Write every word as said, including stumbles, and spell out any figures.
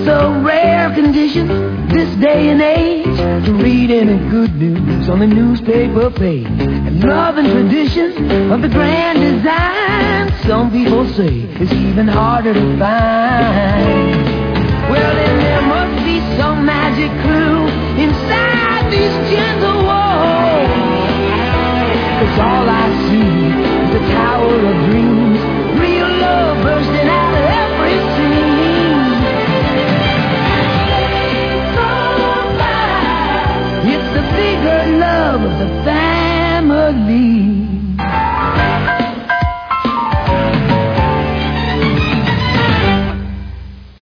a rare condition this day and age to read any good news on the newspaper page. And love and tradition of the grand design, some people say, is even harder to find. Well, then there must be some magic clue inside these gentle walls, 'cause all I see is the Tower of Dreams